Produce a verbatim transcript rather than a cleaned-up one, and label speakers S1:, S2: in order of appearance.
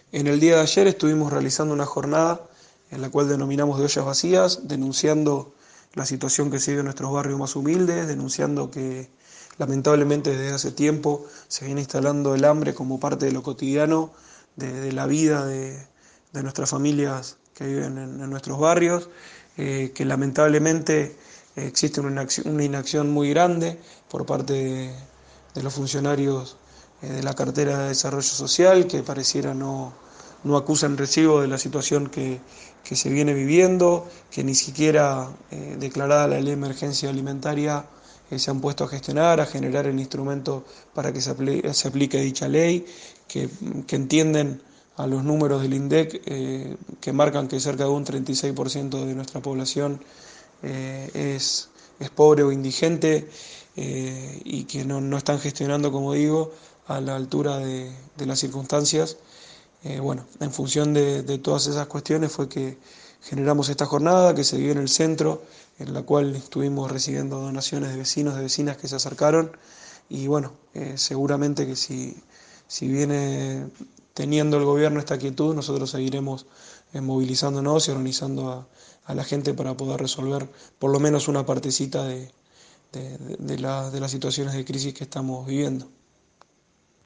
S1: En el día de ayer estuvimos realizando una jornada en la cual denominamos de ollas vacías, denunciando la situación que se vive en nuestros barrios más humildes, denunciando que lamentablemente desde hace tiempo se viene instalando el hambre como parte de lo cotidiano, de, de la vida de, de nuestras familias que viven en, en nuestros barrios, eh, que lamentablemente eh, existe una inacción, una inacción muy grande por parte de, de los funcionarios eh, de la cartera de desarrollo social, que pareciera no, no acusan recibo de la situación que, que se viene viviendo, que ni siquiera eh, declarada la ley de emergencia alimentaria eh, se han puesto a gestionar, a generar el instrumento para que se, apl se aplique dicha ley, que, que entienden a los números del INDEC eh, que marcan que cerca de un treinta y seis por ciento de nuestra población eh, es, es pobre o indigente eh, y que no, no están gestionando, como digo, a la altura de, de las circunstancias. Eh, bueno, en función de, de todas esas cuestiones fue que generamos esta jornada que se dio en el centro, en la cual estuvimos recibiendo donaciones de vecinos, de vecinas que se acercaron y bueno, eh, seguramente que si, si viene teniendo el gobierno esta quietud, nosotros seguiremos eh, movilizándonos y organizando a, a la gente para poder resolver por lo menos una partecita de, de, de, la, de las situaciones de crisis que estamos viviendo.